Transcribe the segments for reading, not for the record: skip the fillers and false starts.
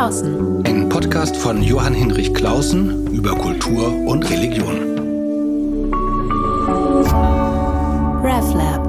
Clausen. Ein Podcast von Johann Hinrich Clausen über Kultur und Religion. RefLab.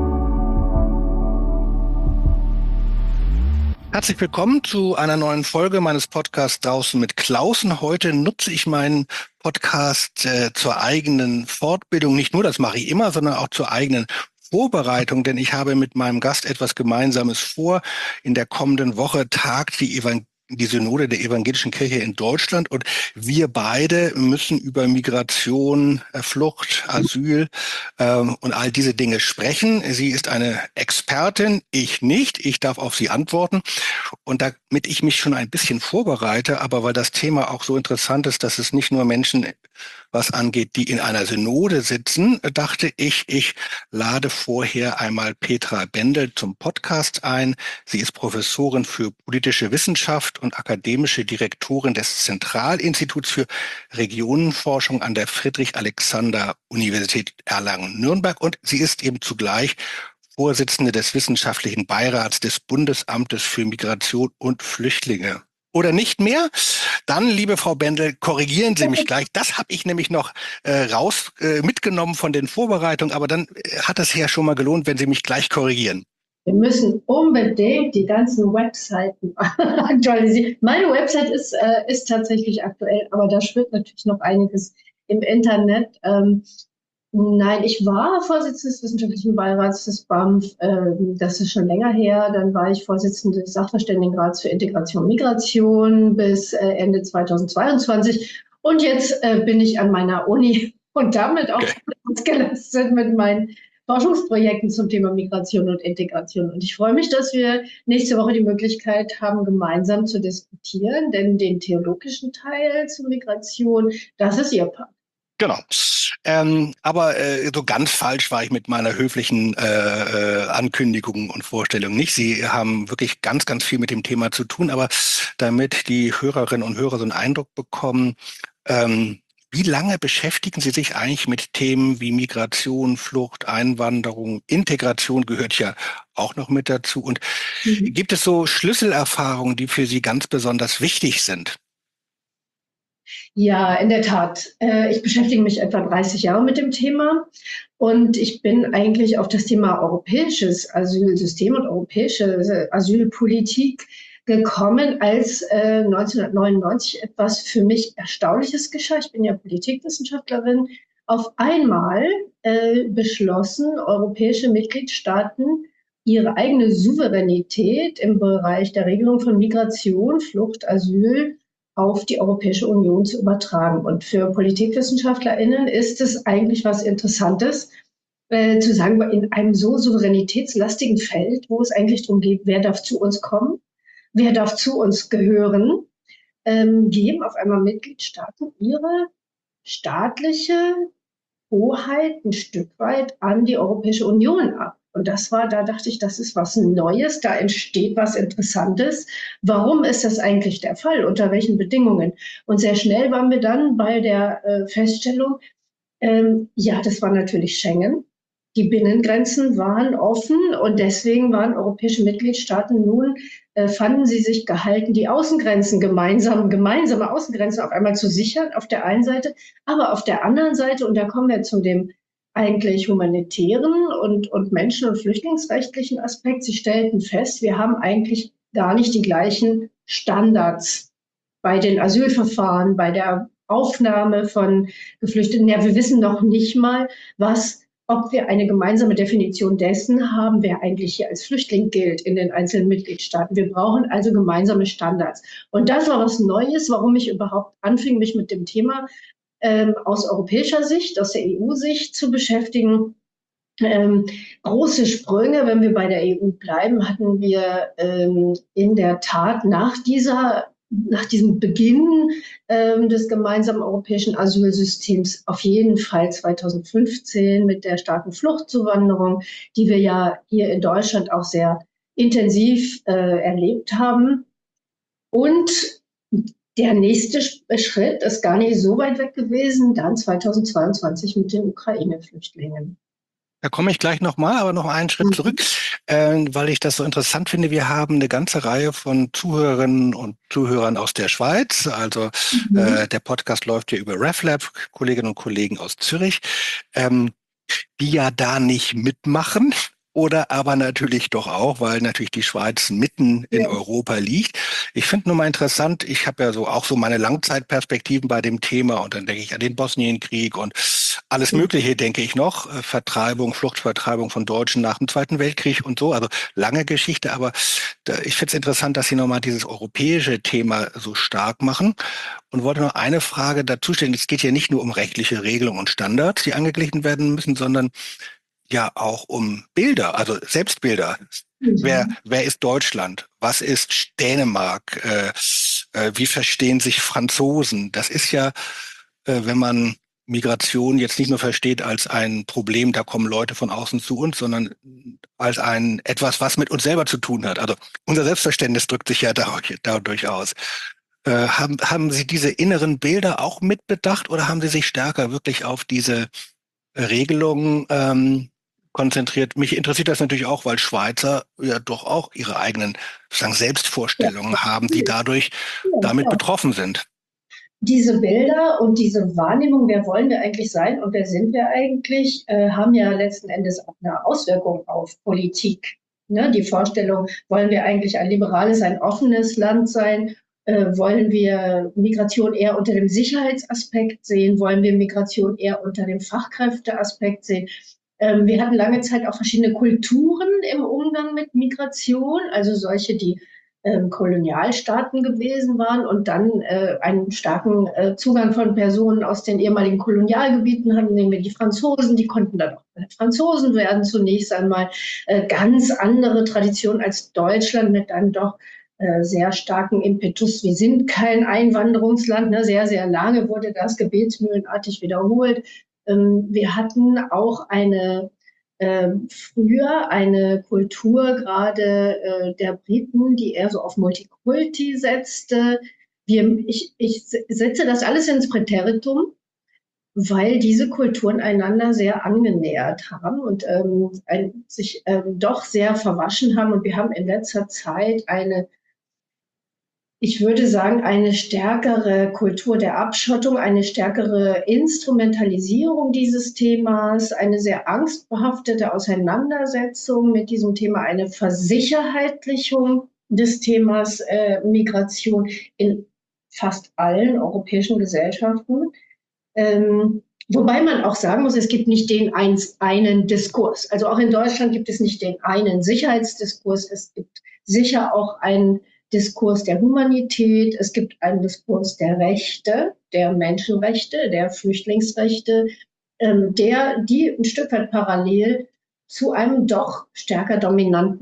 Herzlich willkommen zu einer neuen Folge meines Podcasts Draußen mit Clausen. Heute nutze ich meinen Podcast zur eigenen Fortbildung. Nicht nur, das mache ich immer, sondern auch zur eigenen Vorbereitung, denn ich habe mit meinem Gast etwas Gemeinsames vor. In der kommenden Woche tagt die Synode der Evangelischen Kirche in Deutschland und wir beide müssen über Migration, Flucht, Asyl und all diese Dinge sprechen. Sie ist eine Expertin, ich nicht. Ich darf auf sie antworten. Und damit ich mich schon ein bisschen vorbereite, aber weil das Thema auch so interessant ist, dass es nicht nur Menschen was angeht, die in einer Synode sitzen, dachte ich lade vorher einmal Petra Bendel zum Podcast ein. Sie ist Professorin für politische Wissenschaft und akademische Direktorin des Zentralinstituts für Regionenforschung an der Friedrich-Alexander-Universität Erlangen-Nürnberg und sie ist eben zugleich Vorsitzende des Wissenschaftlichen Beirats des Bundesamtes für Migration und Flüchtlinge. Oder nicht mehr? Dann, liebe Frau Bendel, korrigieren Sie mich gleich. Das habe ich nämlich noch mitgenommen von den Vorbereitungen, aber dann hat es ja schon mal gelohnt, wenn Sie mich gleich korrigieren. Wir müssen unbedingt die ganzen Webseiten aktualisieren. Meine Website ist tatsächlich aktuell, aber da schwirrt natürlich noch einiges im Internet. Nein, ich war Vorsitzende des Wissenschaftlichen Beirats des BAMF, das ist schon länger her. Dann war ich Vorsitzende des Sachverständigenrats für Integration und Migration bis Ende 2022. Und jetzt bin ich an meiner Uni und damit auch ausgelastet mit meinen Forschungsprojekten zum Thema Migration und Integration. Und ich freue mich, dass wir nächste Woche die Möglichkeit haben, gemeinsam zu diskutieren, denn den theologischen Teil zur Migration, das ist Ihr Part. Genau. Aber so ganz falsch war ich mit meiner höflichen Ankündigung und Vorstellung nicht. Sie haben wirklich ganz, ganz viel mit dem Thema zu tun, aber damit die Hörerinnen und Hörer so einen Eindruck bekommen, wie lange beschäftigen Sie sich eigentlich mit Themen wie Migration, Flucht, Einwanderung, Integration gehört ja auch noch mit dazu. Und gibt es so Schlüsselerfahrungen, die für Sie ganz besonders wichtig sind? Ja, in der Tat. Ich beschäftige mich etwa 30 Jahre mit dem Thema und ich bin eigentlich auf das Thema europäisches Asylsystem und europäische Asylpolitik gekommen, als 1999 etwas für mich Erstaunliches geschah. Ich bin ja Politikwissenschaftlerin. Auf einmal beschlossen europäische Mitgliedstaaten, ihre eigene Souveränität im Bereich der Regelung von Migration, Flucht, Asyl auf die Europäische Union zu übertragen. Und für PolitikwissenschaftlerInnen ist es eigentlich was Interessantes, zu sagen, in einem so souveränitätslastigen Feld, wo es eigentlich darum geht, wer darf zu uns kommen, wer darf zu uns gehören, geben auf einmal Mitgliedstaaten ihre staatliche Hoheit ein Stück weit an die Europäische Union ab. Und da dachte ich, das ist was Neues, da entsteht was Interessantes. Warum ist das eigentlich der Fall? Unter welchen Bedingungen? Und sehr schnell waren wir dann bei der Feststellung, ja, das war natürlich Schengen. Die Binnengrenzen waren offen und deswegen waren europäische Mitgliedstaaten nun, fanden sie sich gehalten, die Außengrenzen gemeinsame Außengrenzen auf einmal zu sichern, auf der einen Seite, aber auf der anderen Seite, und da kommen wir zu dem eigentlich humanitären und menschen- und flüchtlingsrechtlichen Aspekt. Sie stellten fest, wir haben eigentlich gar nicht die gleichen Standards bei den Asylverfahren, bei der Aufnahme von Geflüchteten. Ja, wir wissen noch nicht mal, ob wir eine gemeinsame Definition dessen haben, wer eigentlich hier als Flüchtling gilt in den einzelnen Mitgliedstaaten. Wir brauchen also gemeinsame Standards. Und das war was Neues, warum ich überhaupt anfing, mich mit dem Thema aus europäischer Sicht, aus der EU-Sicht zu beschäftigen. Große Sprünge, wenn wir bei der EU bleiben, hatten wir in der Tat nach diesem Beginn des gemeinsamen europäischen Asylsystems auf jeden Fall 2015 mit der starken Fluchtzuwanderung, die wir ja hier in Deutschland auch sehr intensiv erlebt haben. Und der nächste Schritt ist gar nicht so weit weg gewesen, dann 2022 mit den Ukraine-Flüchtlingen. Da komme ich gleich nochmal, aber noch einen Schritt zurück, weil ich das so interessant finde. Wir haben eine ganze Reihe von Zuhörerinnen und Zuhörern aus der Schweiz. Also Mhm. der Podcast läuft ja über RefLab, Kolleginnen und Kollegen aus Zürich. Ähm, die ja da nicht mitmachen. Oder aber natürlich doch auch, weil natürlich die Schweiz mitten in Ja. Europa liegt. Ich finde nur mal interessant, ich habe ja so auch so meine Langzeitperspektiven bei dem Thema und dann denke ich an den Bosnienkrieg und alles Mögliche, denke ich noch. Vertreibung, Fluchtvertreibung von Deutschen nach dem Zweiten Weltkrieg und so. Also lange Geschichte, aber ich finde es interessant, dass Sie nochmal dieses europäische Thema so stark machen und wollte noch eine Frage dazu stellen. Es geht ja nicht nur um rechtliche Regelungen und Standards, die angeglichen werden müssen, sondern ja auch um Bilder, also Selbstbilder. Mhm. Wer ist Deutschland? Was ist Dänemark? Wie verstehen sich Franzosen? Das ist ja, wenn man Migration jetzt nicht nur versteht als ein Problem, da kommen Leute von außen zu uns, sondern als ein etwas, was mit uns selber zu tun hat. Also unser Selbstverständnis drückt sich ja dadurch aus. Haben Sie diese inneren Bilder auch mitbedacht oder haben Sie sich stärker wirklich auf diese Regelungen konzentriert? Mich interessiert das natürlich auch, weil Schweizer ja doch auch ihre eigenen sozusagen Ja, Selbstvorstellungen haben, die natürlich. dadurch Ja, damit klar. betroffen sind. Diese Bilder und diese Wahrnehmung, wer wollen wir eigentlich sein und wer sind wir eigentlich, haben ja letzten Endes auch eine Auswirkung auf Politik. Ne? Die Vorstellung, wollen wir eigentlich ein liberales, ein offenes Land sein? Wollen wir Migration eher unter dem Sicherheitsaspekt sehen? Wollen wir Migration eher unter dem Fachkräfteaspekt sehen? Wir hatten lange Zeit auch verschiedene Kulturen im Umgang mit Migration, also solche, die Kolonialstaaten gewesen waren und dann einen starken Zugang von Personen aus den ehemaligen Kolonialgebieten hatten, nehmen wir die Franzosen, die konnten dann auch Franzosen werden zunächst einmal. Ganz andere Tradition als Deutschland mit einem doch sehr starken Impetus. Wir sind kein Einwanderungsland, ne? Sehr, sehr lange wurde das gebetsmühlenartig wiederholt. Wir hatten auch früher eine Kultur gerade der Briten, die eher so auf Multikulti setzte. Ich setze das alles ins Präteritum, weil diese Kulturen einander sehr angenähert haben und sich doch sehr verwaschen haben. Und wir haben in letzter Zeit ich würde sagen, eine stärkere Kultur der Abschottung, eine stärkere Instrumentalisierung dieses Themas, eine sehr angstbehaftete Auseinandersetzung mit diesem Thema, eine Versicherheitlichung des Themas Migration in fast allen europäischen Gesellschaften. Wobei man auch sagen muss, es gibt nicht den einen Diskurs. Also auch in Deutschland gibt es nicht den einen Sicherheitsdiskurs. Es gibt sicher auch einen Diskurs der Humanität. Es gibt einen Diskurs der Rechte, der Menschenrechte, der Flüchtlingsrechte, die ein Stück weit parallel zu einem doch stärker dominanten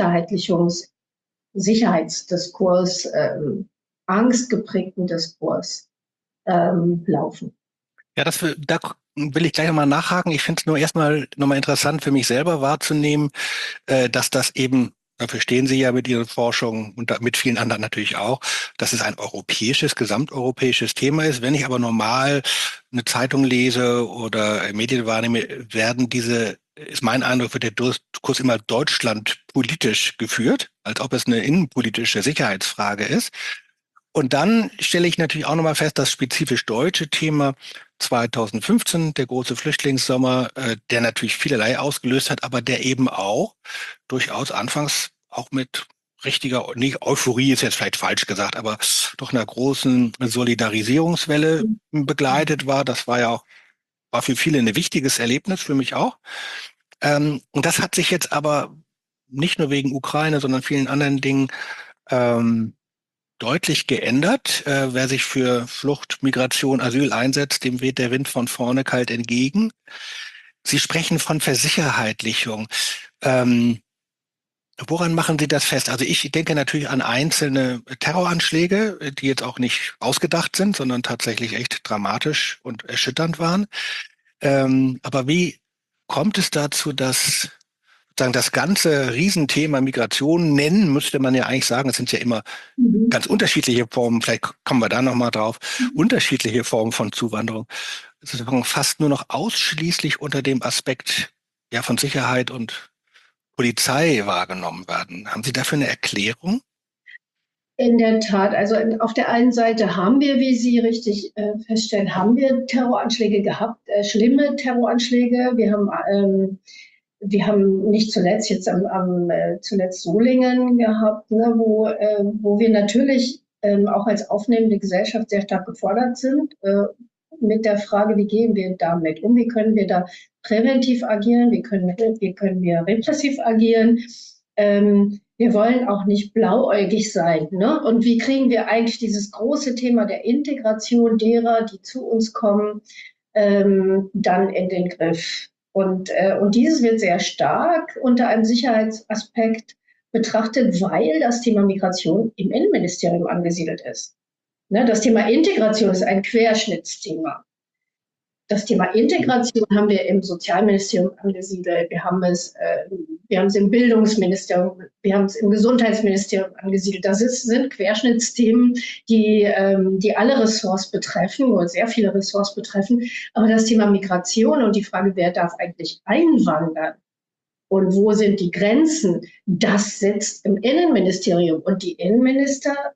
Sicherheitsdiskurs, angstgeprägten Diskurs laufen. Ja, da will ich gleich nochmal nachhaken. Ich finde es nur erstmal nochmal interessant für mich selber wahrzunehmen, dass das eben, dafür stehen Sie ja mit Ihren Forschungen und mit vielen anderen natürlich auch, dass es ein europäisches, gesamteuropäisches Thema ist. Wenn ich aber normal eine Zeitung lese oder Medien wahrnehme, ist mein Eindruck, wird der Diskurs immer deutschlandpolitisch geführt, als ob es eine innenpolitische Sicherheitsfrage ist. Und dann stelle ich natürlich auch nochmal fest, das spezifisch deutsche Thema 2015, der große Flüchtlingssommer, der natürlich vielerlei ausgelöst hat, aber der eben auch durchaus anfangs auch mit richtiger, nicht Euphorie ist jetzt vielleicht falsch gesagt, aber doch einer großen Solidarisierungswelle begleitet war. Das war für viele ein wichtiges Erlebnis, für mich auch. Und das hat sich jetzt aber nicht nur wegen Ukraine, sondern vielen anderen Dingen ähm, deutlich geändert. Wer sich für Flucht, Migration, Asyl einsetzt, dem weht der Wind von vorne kalt entgegen. Sie sprechen von Versicherheitlichung. Ähm, Woran machen Sie das fest? Also ich denke natürlich an einzelne Terroranschläge, die jetzt auch nicht ausgedacht sind, sondern tatsächlich echt dramatisch und erschütternd waren. Aber wie kommt es dazu, dass sozusagen das ganze Riesenthema Migration nennen, müsste man ja eigentlich sagen, es sind ja immer Mhm. ganz unterschiedliche Formen, vielleicht kommen wir da nochmal drauf, unterschiedliche Formen von Zuwanderung, sozusagen fast nur noch ausschließlich unter dem Aspekt von Sicherheit und Polizei wahrgenommen werden. Haben Sie dafür eine Erklärung? In der Tat, also auf der einen Seite haben wir, wie Sie richtig feststellen, haben wir Terroranschläge gehabt, schlimme Terroranschläge. Wir haben nicht zuletzt jetzt zuletzt Solingen gehabt, ne, wo wir natürlich auch als aufnehmende Gesellschaft sehr stark gefordert sind mit der Frage, wie gehen wir damit um, wie können wir da präventiv agieren, wie können wir repressiv agieren. Wir wollen auch nicht blauäugig sein. Ne? Und wie kriegen wir eigentlich dieses große Thema der Integration derer, die zu uns kommen, dann in den Griff? Und dieses wird sehr stark unter einem Sicherheitsaspekt betrachtet, weil das Thema Migration im Innenministerium angesiedelt ist. Ne? Das Thema Integration ist ein Querschnittsthema. Das Thema Integration haben wir im Sozialministerium angesiedelt, wir haben es im Bildungsministerium, wir haben es im Gesundheitsministerium angesiedelt. Das sind Querschnittsthemen, die alle Ressorts betreffen oder sehr viele Ressorts betreffen. Aber das Thema Migration und die Frage, wer darf eigentlich einwandern und wo sind die Grenzen, das sitzt im Innenministerium. Und die Innenministerinnen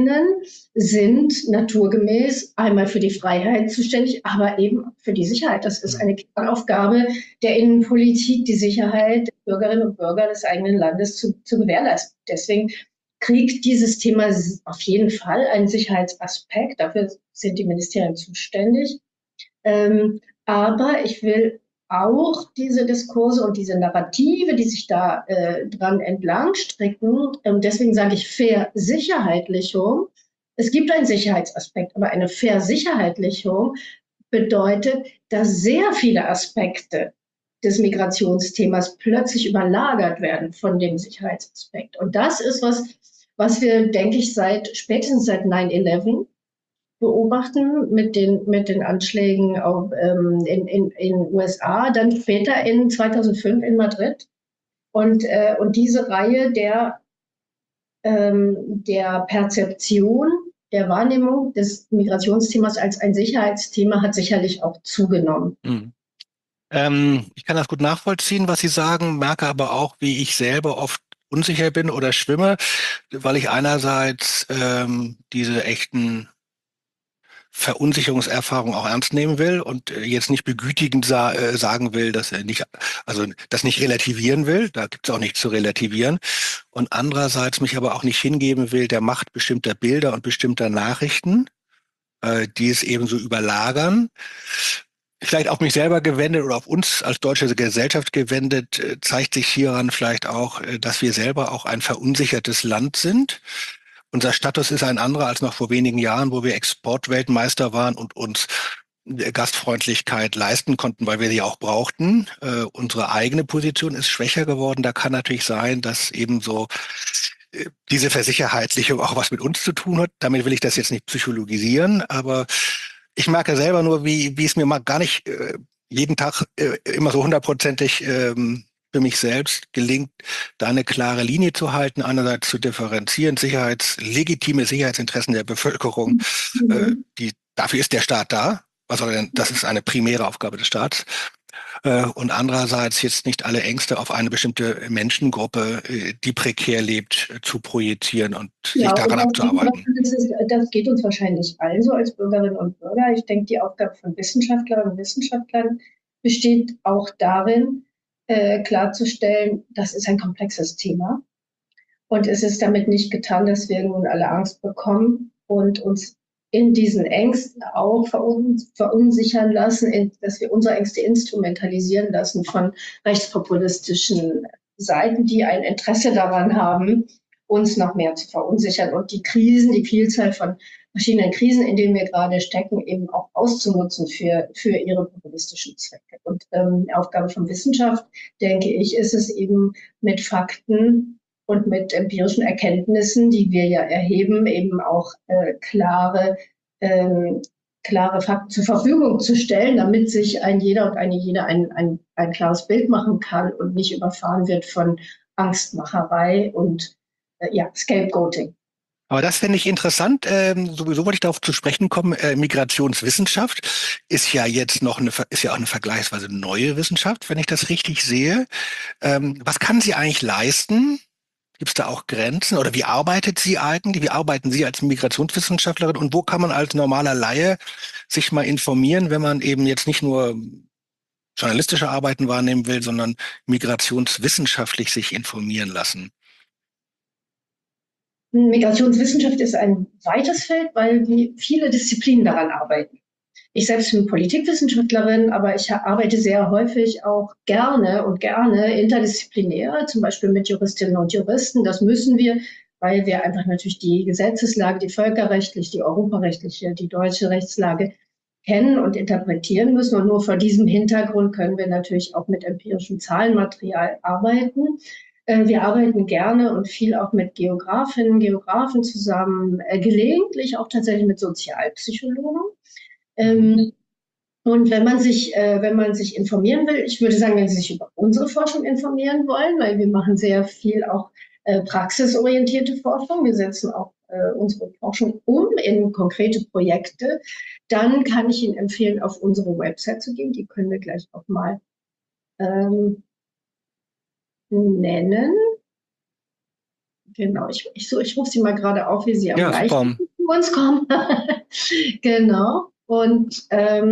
sind naturgemäß einmal für die Freiheit zuständig, aber eben für die Sicherheit. Das ist eine Kernaufgabe der Innenpolitik, die Sicherheit der Bürgerinnen und Bürger des eigenen Landes zu gewährleisten. Deswegen kriegt dieses Thema auf jeden Fall einen Sicherheitsaspekt. Dafür sind die Ministerien zuständig. Aber ich will auch diese Diskurse und diese Narrative, die sich da dran entlang stricken, deswegen sage ich Versicherheitlichung. Es gibt einen Sicherheitsaspekt, aber eine Versicherheitlichung bedeutet, dass sehr viele Aspekte des Migrationsthemas plötzlich überlagert werden von dem Sicherheitsaspekt. Und das ist was wir, denke ich, spätestens seit 9/11 beobachten mit den Anschlägen in USA, dann später in 2005 in Madrid. Und diese Reihe der Perzeption, der Wahrnehmung des Migrationsthemas als ein Sicherheitsthema hat sicherlich auch zugenommen. Ich kann das gut nachvollziehen, was Sie sagen, merke aber auch, wie ich selber oft unsicher bin oder schwimme, weil ich einerseits diese echten Verunsicherungserfahrung auch ernst nehmen will und jetzt nicht begütigend sagen will, dass er nicht, also das nicht relativieren will, da gibt es auch nichts zu relativieren. Und andererseits mich aber auch nicht hingeben will der Macht bestimmter Bilder und bestimmter Nachrichten, die es eben so überlagern. Vielleicht auf mich selber gewendet oder auf uns als deutsche Gesellschaft gewendet, zeigt sich hieran vielleicht auch, dass wir selber auch ein verunsichertes Land sind. Unser Status ist ein anderer als noch vor wenigen Jahren, wo wir Exportweltmeister waren und uns Gastfreundlichkeit leisten konnten, weil wir sie auch brauchten. Unsere eigene Position ist schwächer geworden. Da kann natürlich sein, dass eben so diese Versicherheitlichung auch was mit uns zu tun hat. Damit will ich das jetzt nicht psychologisieren, aber ich merke selber nur, wie es mir mal gar nicht jeden Tag immer so hundertprozentig für mich selbst gelingt, da eine klare Linie zu halten, einerseits zu differenzieren, legitime Sicherheitsinteressen der Bevölkerung, dafür ist der Staat da. Das ist eine primäre Aufgabe des Staats. Und andererseits jetzt nicht alle Ängste auf eine bestimmte Menschengruppe, die prekär lebt, zu projizieren und sich daran abzuarbeiten. Das geht uns wahrscheinlich allen so als Bürgerinnen und Bürger. Ich denke, die Aufgabe von Wissenschaftlerinnen und Wissenschaftlern besteht auch darin, klarzustellen, das ist ein komplexes Thema. Und es ist damit nicht getan, dass wir nun alle Angst bekommen und uns in diesen Ängsten auch verunsichern lassen, dass wir unsere Ängste instrumentalisieren lassen von rechtspopulistischen Seiten, die ein Interesse daran haben, uns noch mehr zu verunsichern und die Krisen, die Vielzahl von verschiedenen Krisen, in denen wir gerade stecken, eben auch auszunutzen für ihre populistischen Zwecke. Und Aufgabe von Wissenschaft, denke ich, ist es eben mit Fakten und mit empirischen Erkenntnissen, die wir ja erheben, eben auch klare Fakten zur Verfügung zu stellen, damit sich ein jeder und eine jede ein klares Bild machen kann und nicht überfahren wird von Angstmacherei und Scapegoating. Aber das fände ich interessant. Sowieso wollte ich darauf zu sprechen kommen. Migrationswissenschaft ist ja jetzt noch ist ja auch eine vergleichsweise neue Wissenschaft, wenn ich das richtig sehe. Was kann sie eigentlich leisten? Gibt es da auch Grenzen? Oder wie arbeitet sie eigentlich? Wie arbeiten Sie als Migrationswissenschaftlerin? Und wo kann man als normaler Laie sich mal informieren, wenn man eben jetzt nicht nur journalistische Arbeiten wahrnehmen will, sondern migrationswissenschaftlich sich informieren lassen? Migrationswissenschaft ist ein weites Feld, weil wir viele Disziplinen daran arbeiten. Ich selbst bin Politikwissenschaftlerin, aber ich arbeite sehr häufig auch gerne interdisziplinär, zum Beispiel mit Juristinnen und Juristen. Das müssen wir, weil wir einfach natürlich die Gesetzeslage, die völkerrechtliche, die europarechtliche, die deutsche Rechtslage kennen und interpretieren müssen. Und nur vor diesem Hintergrund können wir natürlich auch mit empirischem Zahlenmaterial arbeiten. Wir arbeiten gerne und viel auch mit Geografinnen, Geografen zusammen, gelegentlich auch tatsächlich mit Sozialpsychologen. Und wenn man sich informieren will, ich würde sagen, wenn Sie sich über unsere Forschung informieren wollen, weil wir machen sehr viel auch praxisorientierte Forschung, wir setzen auch unsere Forschung um in konkrete Projekte, dann kann ich Ihnen empfehlen, auf unsere Website zu gehen. Die können wir gleich auch mal nennen. Genau, ich rufe sie mal gerade auf, wie sie am leichten zu uns kommen. Genau. Und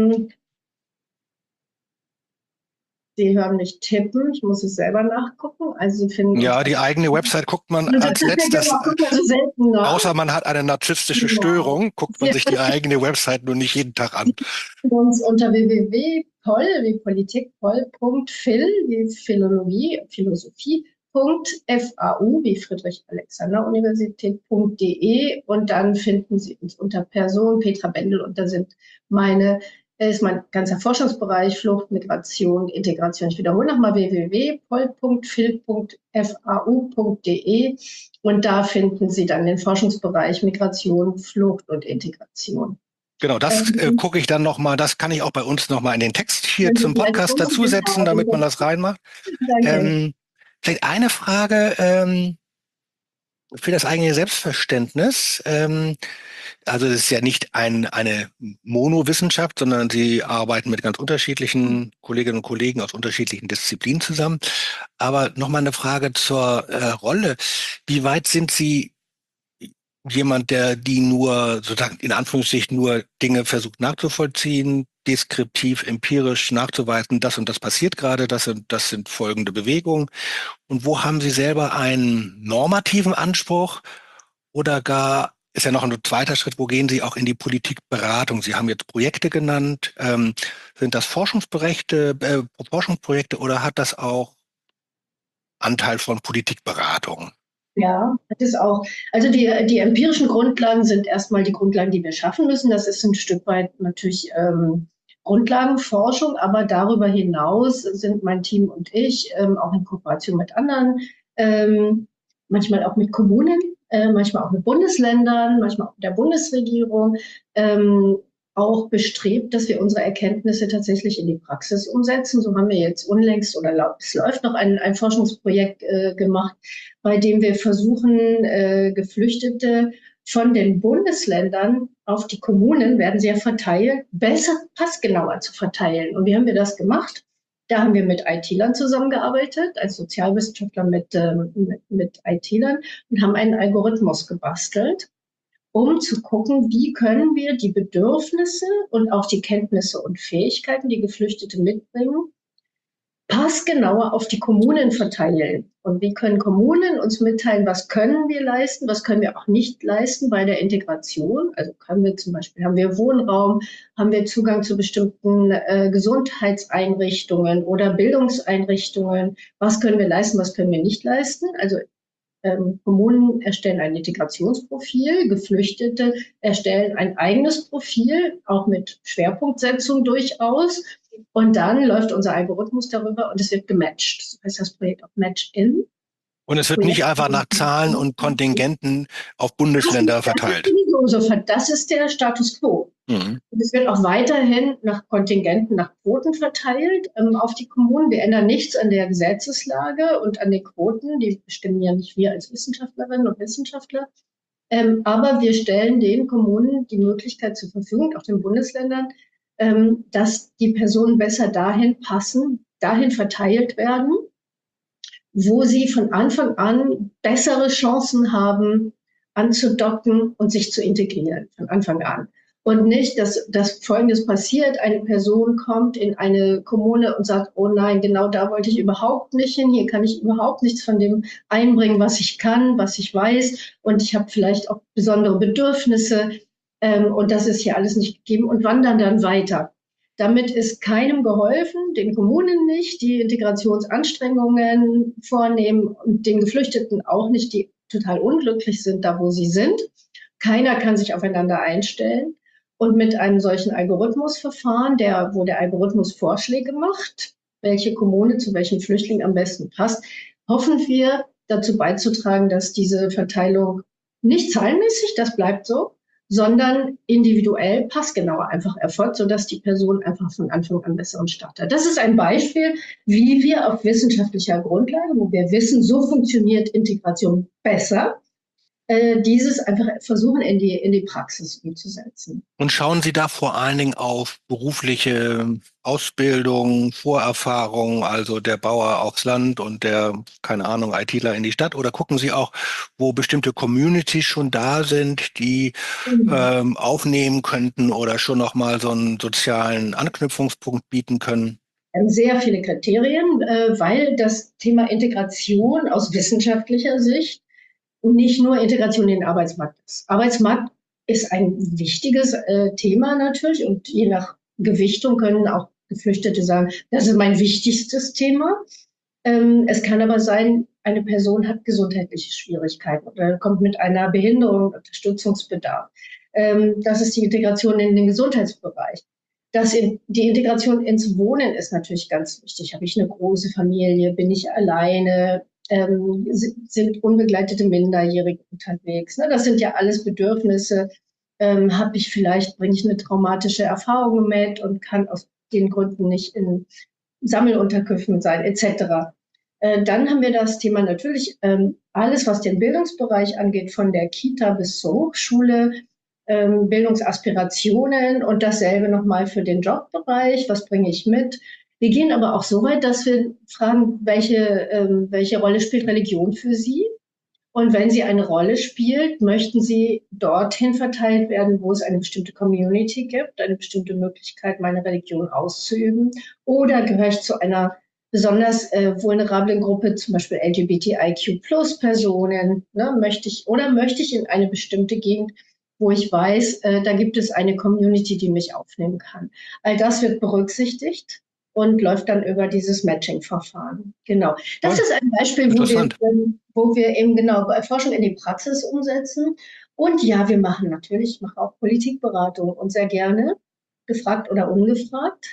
Sie hören mich tippen, ich muss es selber nachgucken. Also Sie finden Ja, die eigene Website guckt man als letztes, außer man hat eine narzisstische Störung, guckt man sich die eigene Website nur nicht jeden Tag an. Uns unter www.pol, wie Politik, pol.phil, wie Philologie, Philosophie.fau, wie Friedrich-Alexander-Universität.de und dann finden Sie uns unter Person Petra Bendel und da ist mein ganzer Forschungsbereich Flucht, Migration, Integration. Ich wiederhole nochmal www.pol.phil.fau.de und da finden Sie dann den Forschungsbereich Migration, Flucht und Integration. Genau, das gucke ich dann nochmal, das kann ich auch bei uns nochmal in den Text hier zum Podcast dazusetzen, damit man das reinmacht. Vielleicht eine Frage für das eigene Selbstverständnis. Also es ist ja nicht eine Monowissenschaft, sondern Sie arbeiten mit ganz unterschiedlichen Kolleginnen und Kollegen aus unterschiedlichen Disziplinen zusammen. Aber nochmal eine Frage zur Rolle. Wie weit sind Sie jemand, die nur, sozusagen in Anführungsstrichen, nur Dinge versucht nachzuvollziehen, deskriptiv, empirisch nachzuweisen, das und das passiert gerade, das sind folgende Bewegungen? Und wo haben Sie selber einen normativen Anspruch oder gar, ist ja noch ein zweiter Schritt, wo gehen Sie auch in die Politikberatung? Sie haben jetzt Projekte genannt. Sind das Forschungsprojekte oder hat das auch Anteil von Politikberatung? Ja, das ist auch. Also die empirischen Grundlagen sind erstmal die Grundlagen, die wir schaffen müssen. Das ist ein Stück weit natürlich Grundlagenforschung, aber darüber hinaus sind mein Team und ich auch in Kooperation mit anderen, manchmal auch mit Kommunen, manchmal auch mit Bundesländern, manchmal auch mit der Bundesregierung, auch bestrebt, dass wir unsere Erkenntnisse tatsächlich in die Praxis umsetzen. So haben wir jetzt unlängst oder es läuft noch ein Forschungsprojekt gemacht, bei dem wir versuchen, Geflüchtete von den Bundesländern auf die Kommunen, werden sie ja verteilt, besser, passgenauer zu verteilen. Und wie haben wir das gemacht? Da haben wir mit IT-Lern zusammengearbeitet, als Sozialwissenschaftler mit IT-Lern und haben einen Algorithmus gebastelt, um zu gucken, wie können wir die Bedürfnisse und auch die Kenntnisse und Fähigkeiten, die Geflüchtete mitbringen, passgenauer auf die Kommunen verteilen. Und wie können Kommunen uns mitteilen, was können wir leisten, was können wir auch nicht leisten bei der Integration? Also können wir zum Beispiel, haben wir Wohnraum, haben wir Zugang zu bestimmten Gesundheitseinrichtungen oder Bildungseinrichtungen? Was können wir leisten, was können wir nicht leisten? Also Kommunen erstellen ein Integrationsprofil, Geflüchtete erstellen ein eigenes Profil, auch mit Schwerpunktsetzung durchaus. Und dann läuft unser Algorithmus darüber und es wird gematcht. Das heißt das Projekt auch Match-In. Und es wird nicht einfach nach Zahlen und Kontingenten auf Bundesländer verteilt. Das ist der Status quo. Und es wird auch weiterhin nach Kontingenten, nach Quoten verteilt auf die Kommunen. Wir ändern nichts an der Gesetzeslage und an den Quoten. Die bestimmen ja nicht wir als Wissenschaftlerinnen und Wissenschaftler. Aber wir stellen den Kommunen die Möglichkeit zur Verfügung, auch den Bundesländern, dass die Personen besser dahin passen, dahin verteilt werden, wo sie von Anfang an bessere Chancen haben, anzudocken und sich zu integrieren von Anfang an. Und nicht, dass Folgendes passiert, eine Person kommt in eine Kommune und sagt, oh nein, genau da wollte ich überhaupt nicht hin, hier kann ich überhaupt nichts von dem einbringen, was ich kann, was ich weiß und ich habe vielleicht auch besondere Bedürfnisse und das ist hier alles nicht gegeben und wandern dann weiter. Damit ist keinem geholfen, den Kommunen nicht, die Integrationsanstrengungen vornehmen und den Geflüchteten auch nicht, die total unglücklich sind, da wo sie sind. Keiner kann sich aufeinander einstellen. Und mit einem solchen Algorithmusverfahren, wo der Algorithmus Vorschläge macht, welche Kommune zu welchen Flüchtlingen am besten passt, hoffen wir dazu beizutragen, dass diese Verteilung nicht zahlenmäßig, das bleibt so, sondern individuell passgenauer einfach erfolgt, sodass die Person einfach von Anfang an besseren Start hat. Das ist ein Beispiel, wie wir auf wissenschaftlicher Grundlage, wo wir wissen, so funktioniert Integration besser, dieses einfach versuchen in die Praxis umzusetzen. Und schauen Sie da vor allen Dingen auf berufliche Ausbildung, Vorerfahrung, also der Bauer aufs Land und der, keine Ahnung, ITler in die Stadt? Oder gucken Sie auch, wo bestimmte Communities schon da sind, die aufnehmen könnten oder schon nochmal so einen sozialen Anknüpfungspunkt bieten können? Sehr viele Kriterien, weil das Thema Integration aus wissenschaftlicher Sicht nicht nur Integration in den Arbeitsmarkt ist. Arbeitsmarkt ist ein wichtiges Thema natürlich und je nach Gewichtung können auch Geflüchtete sagen, das ist mein wichtigstes Thema. Es kann aber sein, eine Person hat gesundheitliche Schwierigkeiten oder kommt mit einer Behinderung, Unterstützungsbedarf. Das ist die Integration in den Gesundheitsbereich. Die Integration ins Wohnen ist natürlich ganz wichtig. Habe ich eine große Familie? Bin ich alleine? Sind unbegleitete Minderjährige unterwegs? Ne? Das sind ja alles Bedürfnisse. Bringe ich eine traumatische Erfahrung mit und kann aus den Gründen nicht in Sammelunterkünften sein, etc. Dann haben wir das Thema natürlich alles, was den Bildungsbereich angeht, von der Kita bis zur Hochschule, Bildungsaspirationen und dasselbe nochmal für den Jobbereich. Was bringe ich mit? Wir gehen aber auch so weit, dass wir fragen, welche Rolle spielt Religion für Sie? Und wenn sie eine Rolle spielt, möchten Sie dorthin verteilt werden, wo es eine bestimmte Community gibt, eine bestimmte Möglichkeit, meine Religion auszuüben? Oder gehöre ich zu einer besonders vulnerablen Gruppe, zum Beispiel LGBTIQ-Plus-Personen? Ne? Möchte ich in eine bestimmte Gegend, wo ich weiß, da gibt es eine Community, die mich aufnehmen kann? All das wird berücksichtigt und läuft dann über dieses Matching-Verfahren. Genau. Das ist ein Beispiel, wo wir eben genau Forschung in die Praxis umsetzen. Und ja, ich mache auch Politikberatung und sehr gerne, gefragt oder ungefragt.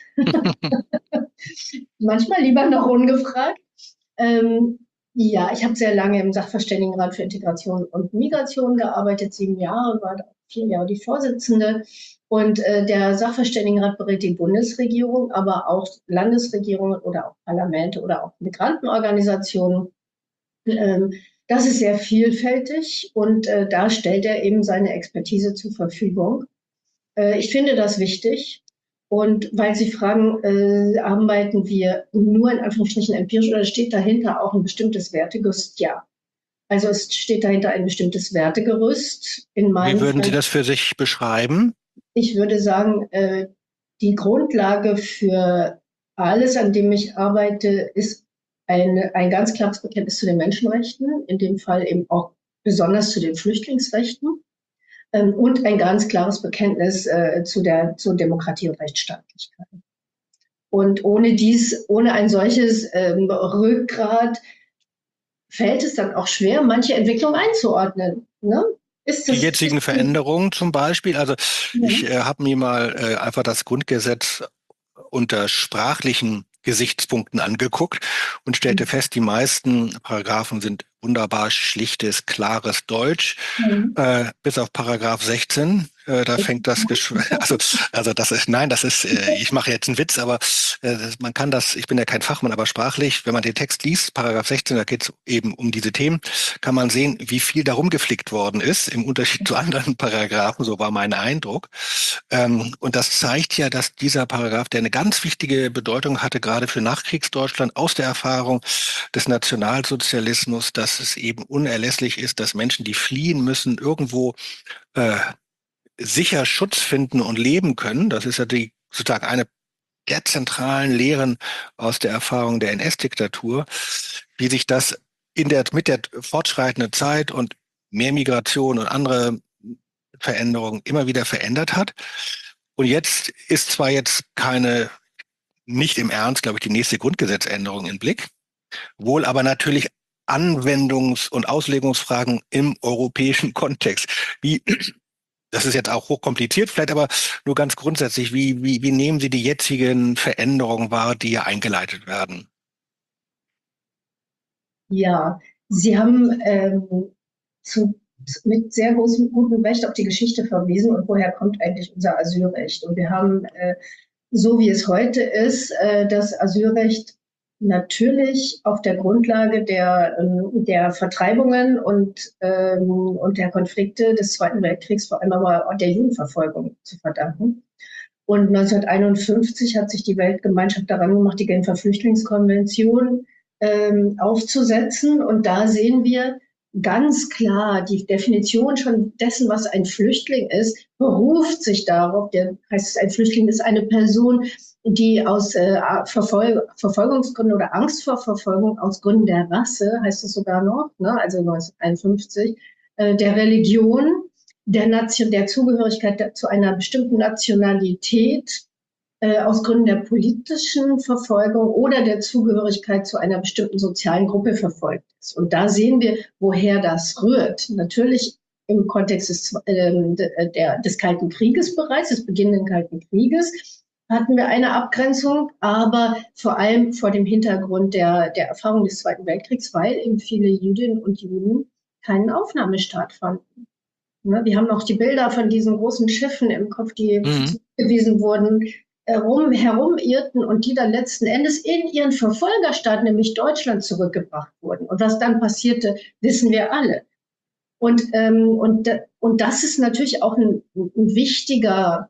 Manchmal lieber noch ungefragt. Ich habe sehr lange im Sachverständigenrat für Integration und Migration gearbeitet, 7 Jahre, war 4 Jahre die Vorsitzende. Und der Sachverständigenrat berät die Bundesregierung, aber auch Landesregierungen oder auch Parlamente oder auch Migrantenorganisationen. Das ist sehr vielfältig und da stellt er eben seine Expertise zur Verfügung. Ich finde das wichtig. Und weil Sie fragen, arbeiten wir nur in Anführungsstrichen empirisch oder steht dahinter auch ein bestimmtes Wertegerüst? Ja. Also es steht dahinter ein bestimmtes Wertegerüst. Wie würden Sie das für sich beschreiben? Ich würde sagen, die Grundlage für alles, an dem ich arbeite, ist ein ganz klares Bekenntnis zu den Menschenrechten, in dem Fall eben auch besonders zu den Flüchtlingsrechten. Und ein ganz klares Bekenntnis zur Demokratie und Rechtsstaatlichkeit. Und ohne ein solches Rückgrat fällt es dann auch schwer, manche Entwicklungen einzuordnen. Ne? Die jetzigen Veränderungen zum Beispiel, also ich habe mir mal einfach das Grundgesetz unter sprachlichen Gesichtspunkten angeguckt und stellte fest, die meisten Paragraphen sind wunderbar schlichtes, klares Deutsch, Mhm. bis auf Paragraph 16. Da fängt das also das ist, nein, das ist, ich mache jetzt einen Witz, aber man kann das, ich bin ja kein Fachmann, aber sprachlich, wenn man den Text liest, Paragraph 16, da geht es eben um diese Themen, kann man sehen, wie viel darum geflickt worden ist, im Unterschied zu anderen Paragraphen, so war mein Eindruck. Und das zeigt ja, dass dieser Paragraph, der eine ganz wichtige Bedeutung hatte, gerade für Nachkriegsdeutschland, aus der Erfahrung des Nationalsozialismus, dass es eben unerlässlich ist, dass Menschen, die fliehen müssen, irgendwo äh, sicher Schutz finden und leben können. Das ist ja sozusagen eine der zentralen Lehren aus der Erfahrung der NS-Diktatur, wie sich das mit der fortschreitenden Zeit und mehr Migration und andere Veränderungen immer wieder verändert hat. Und jetzt ist zwar jetzt nicht im Ernst, glaube ich, die nächste Grundgesetzänderung im Blick, wohl aber natürlich Anwendungs- und Auslegungsfragen im europäischen Kontext. Das ist jetzt auch hochkompliziert, vielleicht aber nur ganz grundsätzlich, wie nehmen Sie die jetzigen Veränderungen wahr, die hier eingeleitet werden? Ja, Sie haben zu, mit sehr großem gutem Recht auf die Geschichte verwiesen und woher kommt eigentlich unser Asylrecht. Und wir haben, so wie es heute ist, das Asylrecht natürlich auf der Grundlage der Vertreibungen und der Konflikte des Zweiten Weltkriegs, vor allem aber auch der Judenverfolgung zu verdanken. Und 1951 hat sich die Weltgemeinschaft daran gemacht, die Genfer Flüchtlingskonvention aufzusetzen. Und da sehen wir ganz klar die Definition schon dessen, was ein Flüchtling ist, beruft sich darauf. Heißt es, ein Flüchtling ist eine Person, die aus Verfolgungsgründen oder Angst vor Verfolgung aus Gründen der Rasse, heißt es sogar noch, ne, also 1951, der Religion, der Zugehörigkeit zu einer bestimmten Nationalität, aus Gründen der politischen Verfolgung oder der Zugehörigkeit zu einer bestimmten sozialen Gruppe verfolgt ist. Und da sehen wir, woher das rührt. Natürlich im Kontext des Kalten Krieges bereits, des beginnenden Kalten Krieges, hatten wir eine Abgrenzung, aber vor allem vor dem Hintergrund der Erfahrung des Zweiten Weltkriegs, weil eben viele Jüdinnen und Juden keinen Aufnahmestaat fanden. Wir haben noch die Bilder von diesen großen Schiffen im Kopf, die zugewiesen wurden, herumirrten und die dann letzten Endes in ihren Verfolgerstaat, nämlich Deutschland, zurückgebracht wurden. Und was dann passierte, wissen wir alle. Und das ist natürlich auch ein wichtiger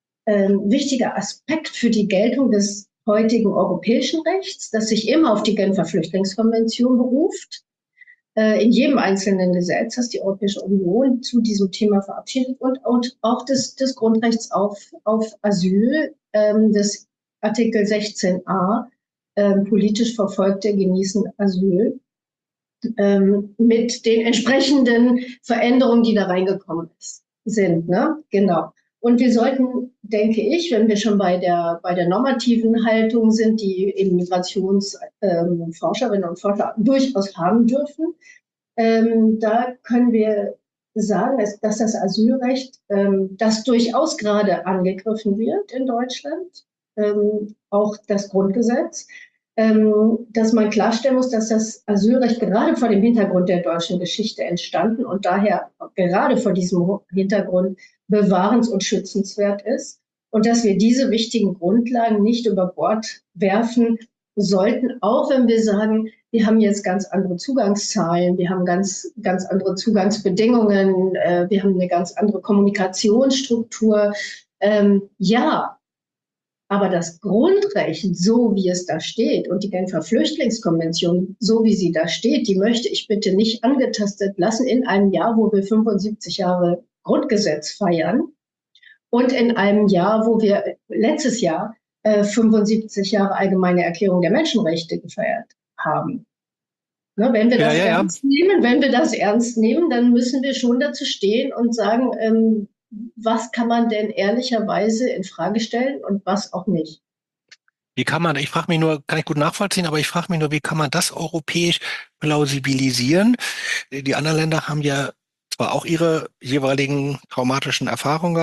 Aspekt für die Geltung des heutigen europäischen Rechts, das sich immer auf die Genfer Flüchtlingskonvention beruft. In jedem einzelnen Gesetz, das die Europäische Union zu diesem Thema verabschiedet und auch des Grundrechts auf Asyl, des Artikel 16a, politisch Verfolgte genießen Asyl, mit den entsprechenden Veränderungen, die da reingekommen sind. Ne? Genau. Und wir sollten, denke ich, wenn wir schon bei der normativen Haltung sind, die eben Migrationsforscherinnen und Forscher durchaus haben dürfen, da können wir sagen, dass das Asylrecht, das durchaus gerade angegriffen wird in Deutschland, auch das Grundgesetz, dass man klarstellen muss, dass das Asylrecht gerade vor dem Hintergrund der deutschen Geschichte entstanden und daher gerade vor diesem Hintergrund bewahrens- und schützenswert ist und dass wir diese wichtigen Grundlagen nicht über Bord werfen sollten, auch wenn wir sagen, wir haben jetzt ganz andere Zugangszahlen, wir haben ganz, ganz andere Zugangsbedingungen, wir haben eine ganz andere Kommunikationsstruktur. Ja, aber das Grundrecht, so wie es da steht, und die Genfer Flüchtlingskonvention, so wie sie da steht, die möchte ich bitte nicht angetastet lassen in einem Jahr, wo wir 75 Jahre Grundgesetz feiern und in einem Jahr, wo wir letztes Jahr 75 Jahre Allgemeine Erklärung der Menschenrechte gefeiert haben. Ne, wenn wir das ernst nehmen, dann müssen wir schon dazu stehen und sagen, was kann man denn ehrlicherweise in Frage stellen und was auch nicht. Ich frage mich nur, kann ich gut nachvollziehen, aber ich frage mich nur, wie kann man das europäisch plausibilisieren? Die anderen Länder haben ja zwar auch ihre jeweiligen traumatischen Erfahrungen gehabt,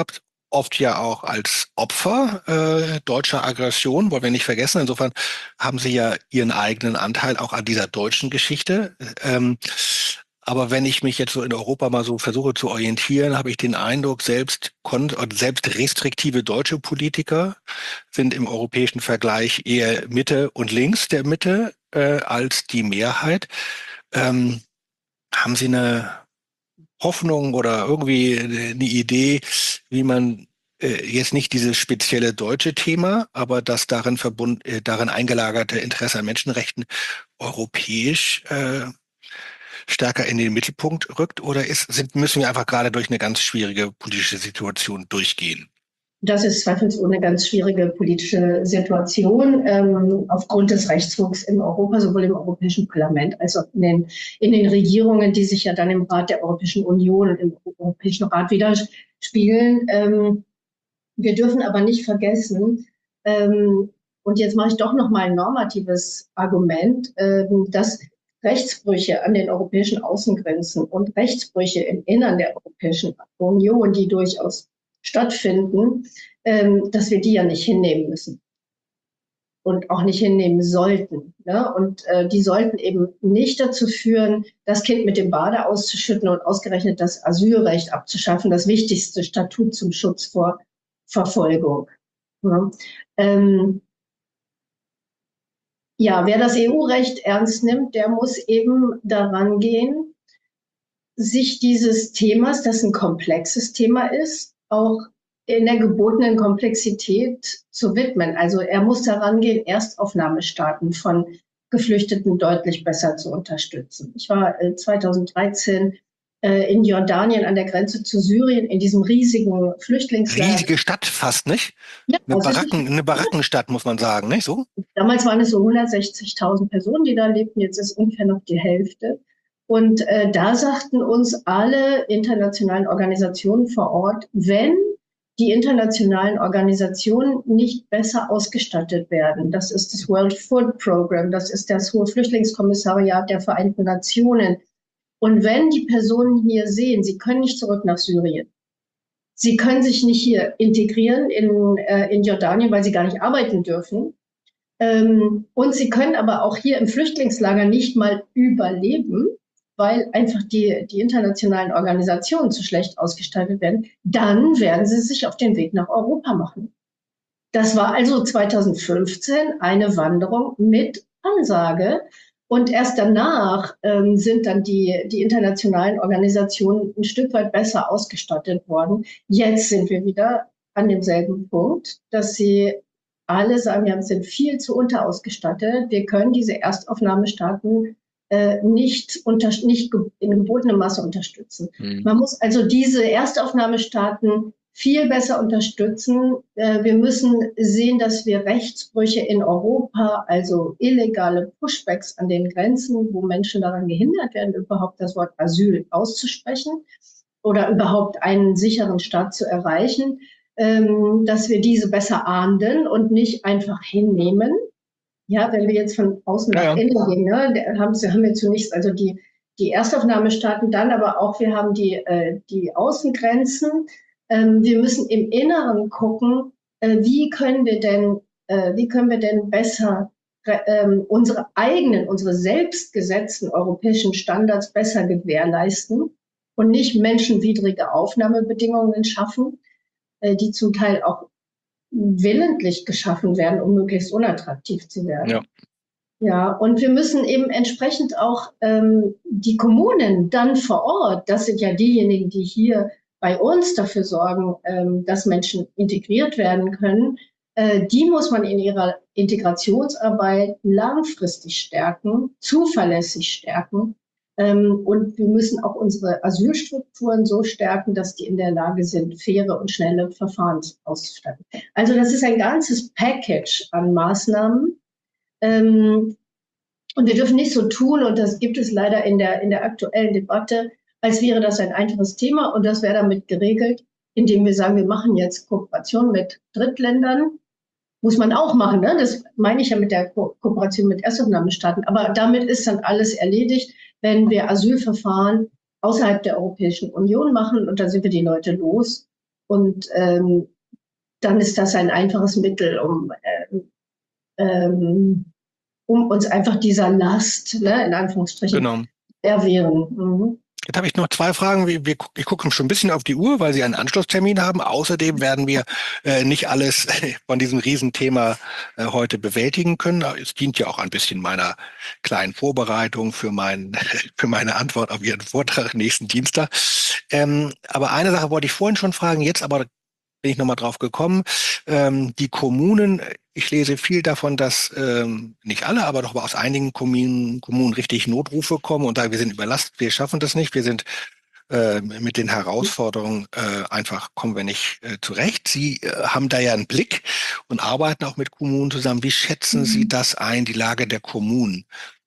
oft ja auch als Opfer deutscher Aggression, wollen wir nicht vergessen. Insofern haben sie ja ihren eigenen Anteil auch an dieser deutschen Geschichte. Aber wenn ich mich jetzt so in Europa mal so versuche zu orientieren, habe ich den Eindruck, selbst restriktive deutsche Politiker sind im europäischen Vergleich eher Mitte und links der Mitte als die Mehrheit. Ähm, Haben Sie eine Hoffnung oder irgendwie eine Idee, wie man jetzt nicht dieses spezielle deutsche Thema, aber das darin eingelagerte Interesse an Menschenrechten europäisch stärker in den Mittelpunkt rückt? Oder müssen wir einfach gerade durch eine ganz schwierige politische Situation durchgehen? Das ist zweifelsohne eine ganz schwierige politische Situation aufgrund des Rechtsrucks in Europa, sowohl im Europäischen Parlament als auch in den Regierungen, die sich ja dann im Rat der Europäischen Union und im Europäischen Rat widerspiegeln. Wir dürfen aber nicht vergessen, und jetzt mache ich doch noch mal ein normatives Argument, dass Rechtsbrüche an den europäischen Außengrenzen und Rechtsbrüche im Innern der Europäischen Union, die durchaus stattfinden, dass wir die ja nicht hinnehmen müssen und auch nicht hinnehmen sollten. Ne? Und die sollten eben nicht dazu führen, das Kind mit dem Bade auszuschütten und ausgerechnet das Asylrecht abzuschaffen, das wichtigste Statut zum Schutz vor Verfolgung. Ne? Ja, wer das EU-Recht ernst nimmt, der muss eben daran gehen, sich dieses Themas, das ein komplexes Thema ist, auch in der gebotenen Komplexität zu widmen. Also er muss daran gehen, Erstaufnahmestaaten von Geflüchteten deutlich besser zu unterstützen. Ich war 2013 in Jordanien an der Grenze zu Syrien in diesem riesigen Flüchtlingslager. Riesige Stadt fast, nicht? Ja, Eine Barackenstadt, muss man sagen, nicht so? Damals waren es so 160.000 Personen, die da lebten. Jetzt ist ungefähr noch die Hälfte. Und da sagten uns alle internationalen Organisationen vor Ort, wenn die internationalen Organisationen nicht besser ausgestattet werden, das ist das World Food Program, das ist das Hohe Flüchtlingskommissariat der Vereinten Nationen, und wenn die Personen hier sehen, sie können nicht zurück nach Syrien, sie können sich nicht hier integrieren in Jordanien, weil sie gar nicht arbeiten dürfen, und sie können aber auch hier im Flüchtlingslager nicht mal überleben, weil einfach die internationalen Organisationen zu schlecht ausgestattet werden, dann werden sie sich auf den Weg nach Europa machen. Das war also 2015 eine Wanderung mit Ansage. Und erst danach sind dann die internationalen Organisationen ein Stück weit besser ausgestattet worden. Jetzt sind wir wieder an demselben Punkt, dass sie alle sagen, wir sind viel zu unterausgestattet. Wir können diese Erstaufnahmestaaten nicht in gebotenem Maße unterstützen. Man muss also diese Erstaufnahmestaaten viel besser unterstützen. Wir müssen sehen, dass wir Rechtsbrüche in Europa, also illegale Pushbacks an den Grenzen, wo Menschen daran gehindert werden, überhaupt das Wort Asyl auszusprechen oder überhaupt einen sicheren Staat zu erreichen, dass wir diese besser ahnden und nicht einfach hinnehmen. Ja, wenn wir jetzt von außen nach innen gehen, ne, haben wir zunächst also die Erstaufnahmestaaten, dann aber auch, wir haben die Außengrenzen. Wir müssen im Inneren gucken, wie können wir denn besser unsere selbstgesetzten europäischen Standards besser gewährleisten und nicht menschenwidrige Aufnahmebedingungen schaffen, die zum Teil auch willentlich geschaffen werden, um möglichst unattraktiv zu werden. Ja. Ja, und wir müssen eben entsprechend auch die Kommunen dann vor Ort, das sind ja diejenigen, die hier bei uns dafür sorgen, dass Menschen integriert werden können, die muss man in ihrer Integrationsarbeit langfristig stärken, zuverlässig stärken. Und wir müssen auch unsere Asylstrukturen so stärken, dass die in der Lage sind, faire und schnelle Verfahren auszustatten. Also das ist ein ganzes Package an Maßnahmen. Und wir dürfen nicht so tun, und das gibt es leider in der aktuellen Debatte, als wäre das ein einfaches Thema und das wäre damit geregelt, indem wir sagen, wir machen jetzt Kooperation mit Drittländern. Muss man auch machen, ne? Das meine ich ja mit der Kooperation mit Erstaufnahmestaaten. Aber damit ist dann alles erledigt, wenn wir Asylverfahren außerhalb der Europäischen Union machen und dann sind wir die Leute los. Und dann ist das ein einfaches Mittel, um uns einfach dieser Last, ne, in Anführungsstrichen, Genau. erwehren. Mhm. Jetzt habe ich noch zwei Fragen. Ich gucke schon ein bisschen auf die Uhr, weil Sie einen Anschlusstermin haben. Außerdem werden wir nicht alles von diesem Riesenthema heute bewältigen können. Es dient ja auch ein bisschen meiner kleinen Vorbereitung für für meine Antwort auf Ihren Vortrag nächsten Dienstag. Aber eine Sache wollte ich vorhin schon fragen, jetzt aber bin ich nochmal drauf gekommen. Die Kommunen, ich lese viel davon, dass nicht alle, aber doch aus einigen Kommunen richtig Notrufe kommen und sagen, wir sind überlastet, wir schaffen das nicht, wir sind mit den Herausforderungen einfach kommen wir nicht zurecht. Sie haben da ja einen Blick und arbeiten auch mit Kommunen zusammen. Wie schätzen Sie das ein, die Lage der Kommunen?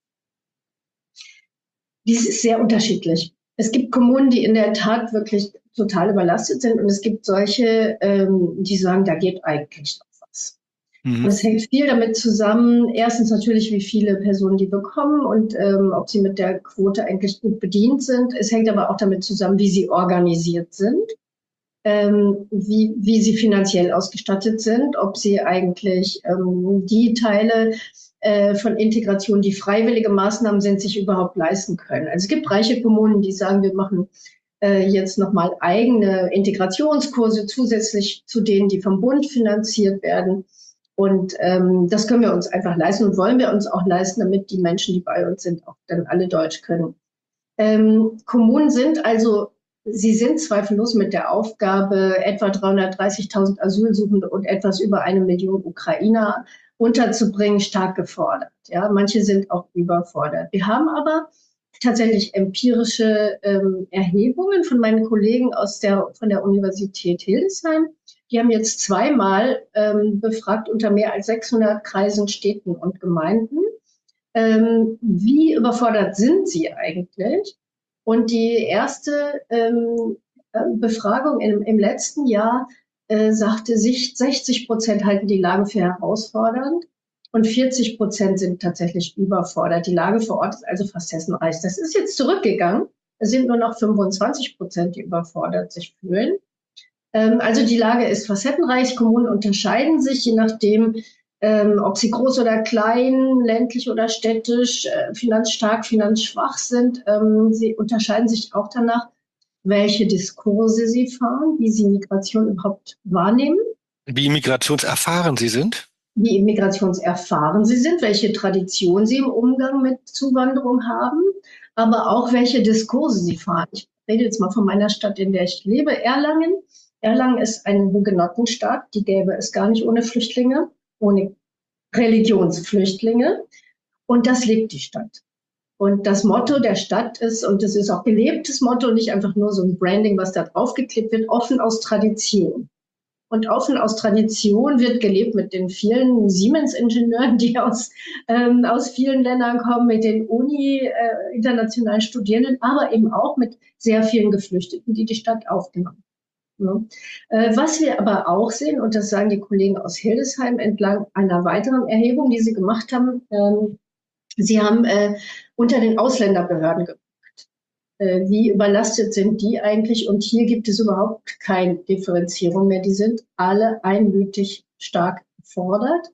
Dies ist sehr unterschiedlich. Es gibt Kommunen, die in der Tat wirklich total überlastet sind und es gibt solche, die sagen, da geht eigentlich noch was. Und es hängt viel damit zusammen, erstens natürlich, wie viele Personen die bekommen und ob sie mit der Quote eigentlich gut bedient sind. Es hängt aber auch damit zusammen, wie sie organisiert sind, wie sie finanziell ausgestattet sind, ob sie eigentlich die Teile von Integration, die freiwillige Maßnahmen sind, sich überhaupt leisten können. Also es gibt reiche Kommunen, die sagen, wir machen jetzt nochmal eigene Integrationskurse zusätzlich zu denen, die vom Bund finanziert werden. Und das können wir uns einfach leisten und wollen wir uns auch leisten, damit die Menschen, die bei uns sind, auch dann alle Deutsch können. Kommunen sind also, sie sind zweifellos mit der Aufgabe, etwa 330.000 Asylsuchende und etwas über 1 Million Ukrainer unterzubringen, stark gefordert. Ja, manche sind auch überfordert. Wir haben aber tatsächlich empirische Erhebungen von meinen Kollegen von der Universität Hildesheim. Die haben jetzt zweimal befragt unter mehr als 600 Kreisen, Städten und Gemeinden. Wie überfordert sind sie eigentlich? Und die erste Befragung im letzten Jahr sagte, 60% halten die Lage für herausfordernd und 40% sind tatsächlich überfordert. Die Lage vor Ort ist also facettenreich. Das ist jetzt zurückgegangen. Es sind nur noch 25%, die überfordert sich fühlen. Also die Lage ist facettenreich. Kommunen unterscheiden sich, je nachdem, ob sie groß oder klein, ländlich oder städtisch, finanzstark, finanzschwach sind. Sie unterscheiden sich auch danach, welche Diskurse sie fahren, wie sie Migration überhaupt wahrnehmen. Wie migrationserfahren Sie sind? Wie migrationserfahren sie sind, welche Tradition sie im Umgang mit Zuwanderung haben, aber auch welche Diskurse sie fahren. Ich rede jetzt mal von meiner Stadt, in der ich lebe, Erlangen. Erlangen ist eine Hugenottenstadt, die gäbe es gar nicht ohne Flüchtlinge, ohne Religionsflüchtlinge. Und das lebt die Stadt. Und das Motto der Stadt ist, und das ist auch gelebtes Motto, nicht einfach nur so ein Branding, was da draufgeklebt wird, offen aus Tradition. Und offen aus Tradition wird gelebt mit den vielen Siemens-Ingenieuren, die aus vielen Ländern kommen, mit den internationalen Studierenden, aber eben auch mit sehr vielen Geflüchteten, die die Stadt aufgenommen haben. Ja. Was wir aber auch sehen, und das sagen die Kollegen aus Hildesheim entlang einer weiteren Erhebung, die sie gemacht haben, sie haben unter den Ausländerbehörden geguckt. Wie überlastet sind die eigentlich? Und hier gibt es überhaupt keine Differenzierung mehr. Die sind alle einmütig stark gefordert.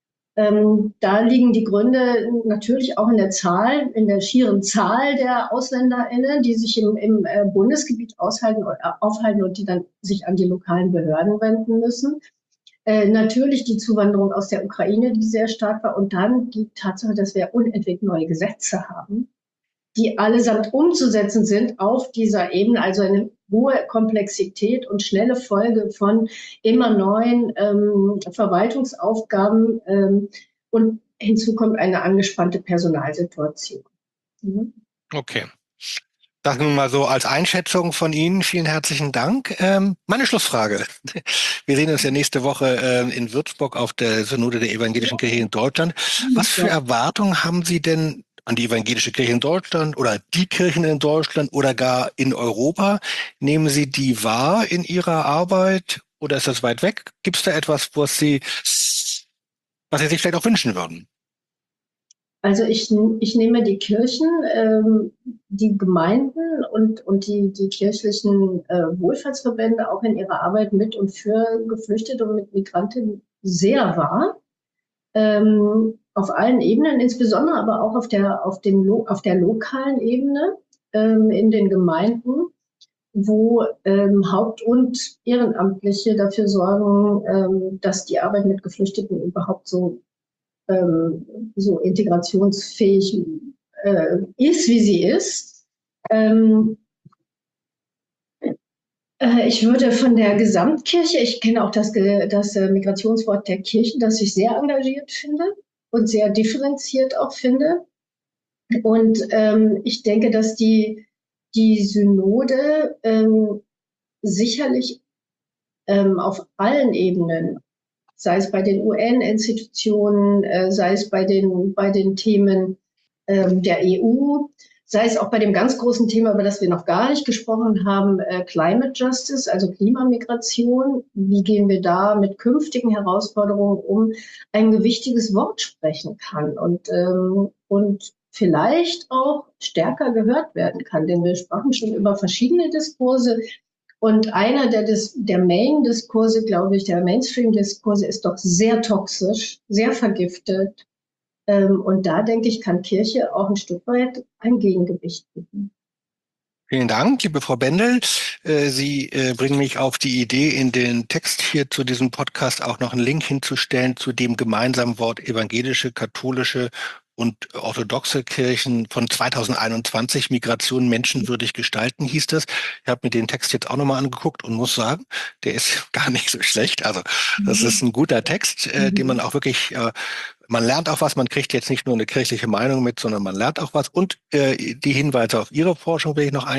Da liegen die Gründe natürlich auch in der Zahl, in der schieren Zahl der AusländerInnen, die sich im Bundesgebiet aufhalten und die dann sich an die lokalen Behörden wenden müssen. Natürlich die Zuwanderung aus der Ukraine, die sehr stark war. Und dann die Tatsache, dass wir unentwegt neue Gesetze haben, die allesamt umzusetzen sind auf dieser Ebene, also eine hohe Komplexität und schnelle Folge von immer neuen Verwaltungsaufgaben und hinzu kommt eine angespannte Personalsituation. Mhm. Okay. Das nun mal so als Einschätzung von Ihnen. Vielen herzlichen Dank. Meine Schlussfrage. Wir sehen uns ja nächste Woche in Würzburg auf der Synode der Evangelischen Kirche in Deutschland. Was für Erwartungen haben Sie denn an die Evangelische Kirche in Deutschland oder die Kirchen in Deutschland oder gar in Europa? Nehmen Sie die wahr in Ihrer Arbeit oder ist das weit weg? Gibt es da etwas, was Sie sich vielleicht auch wünschen würden? Also ich nehme die Kirchen, die Gemeinden und die kirchlichen Wohlfahrtsverbände auch in ihrer Arbeit mit und für Geflüchtete und mit Migranten sehr wahr. Auf allen Ebenen, insbesondere aber auch auf der lokalen Ebene, in den Gemeinden, wo Haupt- und Ehrenamtliche dafür sorgen, dass die Arbeit mit Geflüchteten überhaupt so integrationsfähig ist, wie sie ist. Ich würde von der Gesamtkirche, ich kenne auch das Migrationswort der Kirchen, das ich sehr engagiert finde und sehr differenziert auch finde. Und ich denke, dass die Synode sicherlich auf allen Ebenen, sei es bei den UN-Institutionen, sei es bei den Themen der EU, sei es auch bei dem ganz großen Thema, über das wir noch gar nicht gesprochen haben, Climate Justice, also Klimamigration. Wie gehen wir da mit künftigen Herausforderungen um, ein gewichtiges Wort sprechen kann und vielleicht auch stärker gehört werden kann. Denn wir sprachen schon über verschiedene Diskurse. Und einer der Main-Diskurse, glaube ich, der Mainstream-Diskurse ist doch sehr toxisch, sehr vergiftet. Und da, denke ich, kann Kirche auch ein Stück weit ein Gegengewicht bieten. Vielen Dank, liebe Frau Bendel. Sie bringen mich auf die Idee, in den Text hier zu diesem Podcast auch noch einen Link hinzustellen zu dem gemeinsamen Wort evangelische, katholische und orthodoxe Kirchen von 2021, Migration menschenwürdig gestalten, hieß das. Ich habe mir den Text jetzt auch nochmal angeguckt und muss sagen, der ist gar nicht so schlecht. Also das ist ein guter Text, den man auch wirklich, man lernt auch was, man kriegt jetzt nicht nur eine kirchliche Meinung mit, sondern man lernt auch was. Und die Hinweise auf Ihre Forschung will ich noch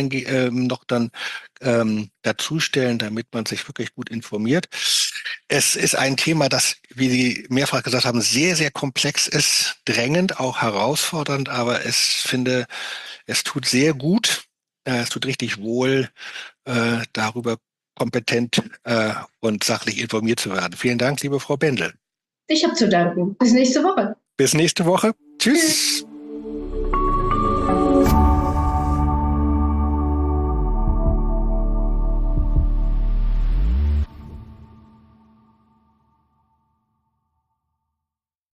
dazustellen, damit man sich wirklich gut informiert. Es ist ein Thema, das, wie Sie mehrfach gesagt haben, sehr, sehr komplex ist, drängend, auch herausfordernd, aber es tut sehr gut, es tut richtig wohl, darüber kompetent und sachlich informiert zu werden. Vielen Dank, liebe Frau Bendel. Ich habe zu danken. Bis nächste Woche. Bis nächste Woche. Tschüss.